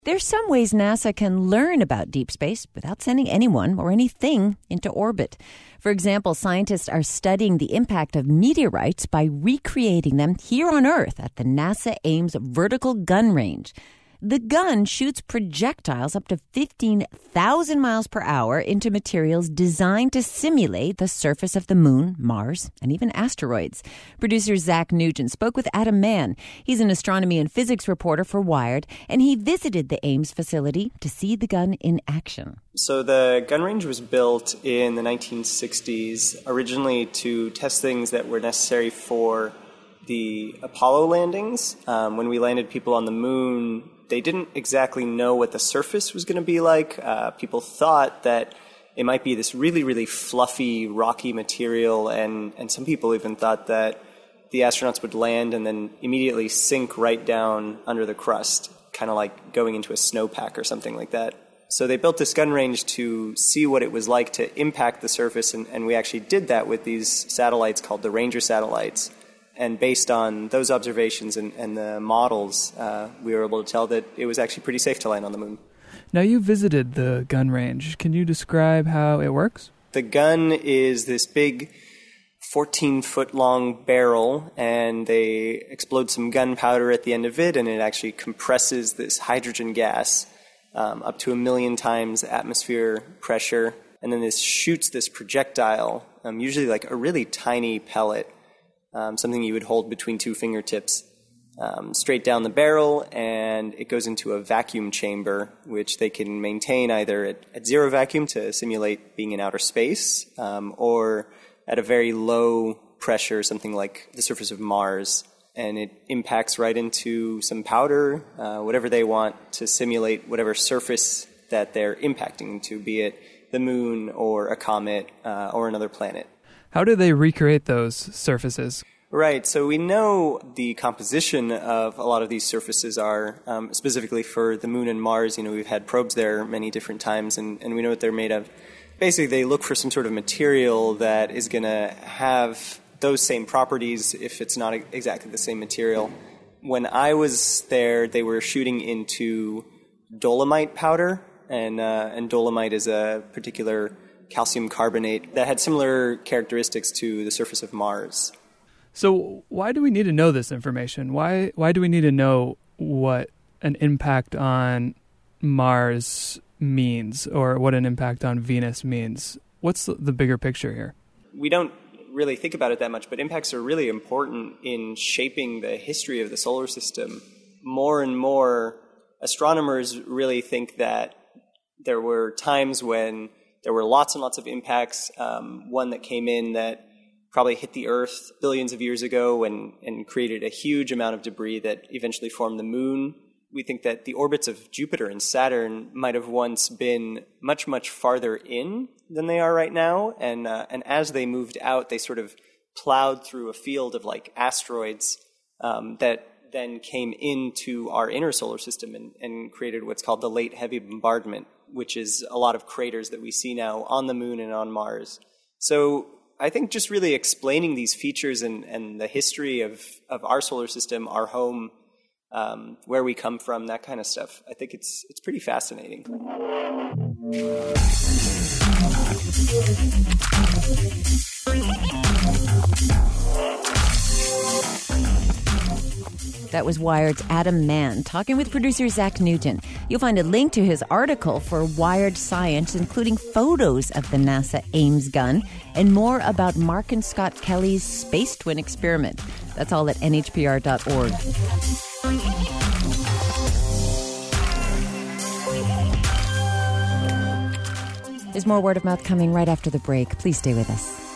There's some ways NASA can learn about deep space without sending anyone or anything into orbit. For example, scientists are studying the impact of meteorites by recreating them here on Earth at the NASA Ames Vertical Gun Range. The gun shoots projectiles up to 15,000 miles per hour into materials designed to simulate the surface of the moon, Mars, and even asteroids. Producer Zach Nugent spoke with Adam Mann. He's an astronomy and physics reporter for Wired, and he visited the Ames facility to see the gun in action. So the gun range was built in the 1960s, originally to test things that were necessary for the Apollo landings. When we landed people on the moon, they didn't exactly know what the surface was going to be like. People thought that it might be this really, really fluffy, rocky material, and some people even thought that the astronauts would land and then immediately sink right down under the crust, kind of like going into a snowpack or something like that. So they built this gun range to see what it was like to impact the surface, and we actually did that with these satellites called the Ranger satellites. And based on those observations and the models, we were able to tell that it was actually pretty safe to land on the moon. Now, you visited the gun range. Can you describe how it works? The gun is this big 14-foot-long barrel, and they explode some gunpowder at the end of it, and it actually compresses this hydrogen gas up to 1 million times atmosphere pressure. And then this shoots this projectile, usually like a really tiny pellet, something you would hold between two fingertips, straight down the barrel, and it goes into a vacuum chamber, which they can maintain either at zero vacuum to simulate being in outer space, or at a very low pressure, something like the surface of Mars, and it impacts right into some powder, whatever they want, to simulate whatever surface that they're impacting into, be it the moon or a comet or another planet. How do they recreate those surfaces? Right, so we know the composition of a lot of these surfaces are, specifically for the moon and Mars. You know, we've had probes there many different times, and we know what they're made of. Basically, they look for some sort of material that is going to have those same properties if it's not exactly the same material. When I was there, they were shooting into dolomite powder, and dolomite is a particular calcium carbonate that had similar characteristics to the surface of Mars. So why do we need to know this information? Why do we need to know what an impact on Mars means or what an impact on Venus means? What's the bigger picture here? We don't really think about it that much, but impacts are really important in shaping the history of the solar system. More and more astronomers really think that there were times when there were lots and lots of impacts. One that came in that probably hit the Earth billions of years ago and created a huge amount of debris that eventually formed the moon. We think that the orbits of Jupiter and Saturn might have once been much, much farther in than they are right now. And as they moved out, they sort of plowed through a field of like asteroids that then came into our inner solar system and created what's called the late heavy bombardment, which is a lot of craters that we see now on the moon and on Mars. So I think just really explaining these features and the history of our solar system, our home, where we come from, that kind of stuff, I think it's pretty fascinating. That was Wired's Adam Mann talking with producer Zach Nugent. You'll find a link to his article for Wired Science, including photos of the NASA Ames gun and more about Mark and Scott Kelly's space twin experiment. That's all at nhpr.org. There's more Word of Mouth coming right after the break. Please stay with us.